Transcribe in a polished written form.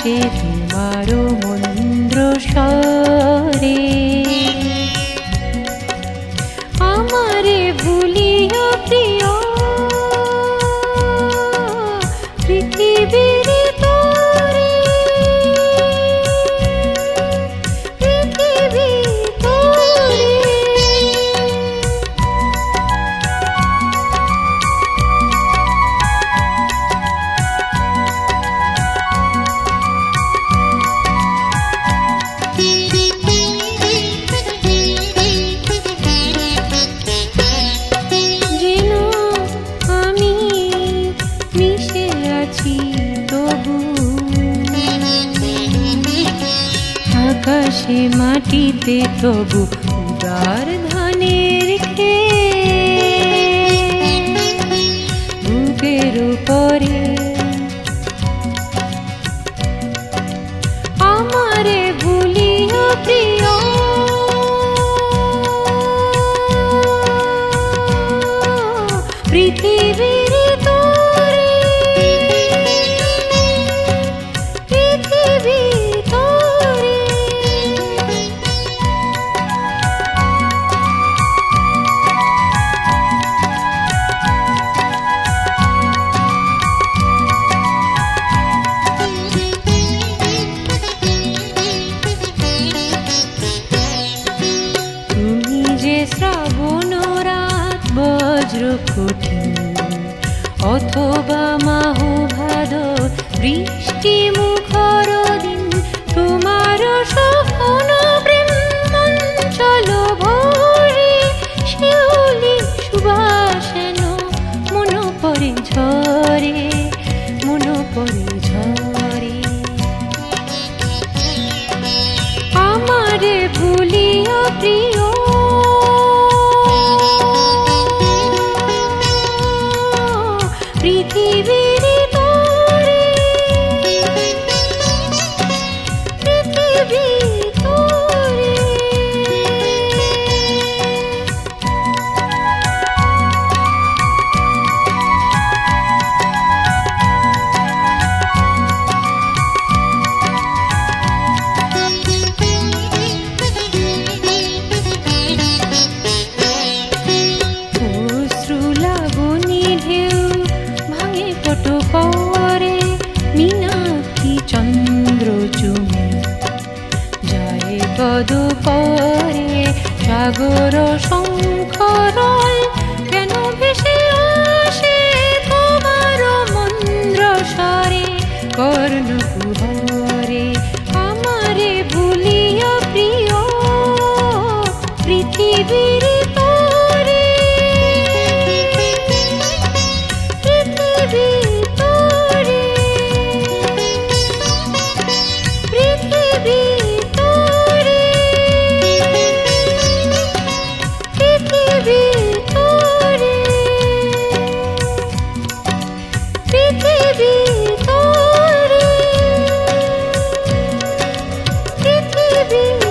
আসে তোমারও মন্দ্র স্বরে, আমারে ভুলিও প্রিয় পৃথিবীর তরে, পৃথিবীর তরে। আকাশে মাটিতে তবু উদার ধানের ক্ষেত, বুকের উপরে আমারে ভুলিও প্রিয় পৃথিবীর তরে, পৃথিবীর তরে। তুমি যে শ্রাবণ রাত বজ্র কঠিন, অথবা মাহু ভাদ বৃষ্টি মুখর দিন, তোমার সহন প্রেম মঞ্চল ভরে, শিউলি সুবাসেন মন পরে ঝরে, মন পরে ঝরে। আমারে ভুলিও প্রিয় পৃথিবীর তরে, পৃথিবীর তরে। করে মীনাক্ষী চন্দ্র চুমে যায় পদ পরে, সাগর শঙ্করল কেন ভেসে আসে তোমার মন্দ্র স্বরে, কর্ণ কুহরে আমারে ভুলিও প্রিয় পৃথিবীর তরে, পৃথিবীর তরে, পৃথিবীর তরে, পৃথিবীর তরে, পৃথিবীর তরে, পৃথিবীর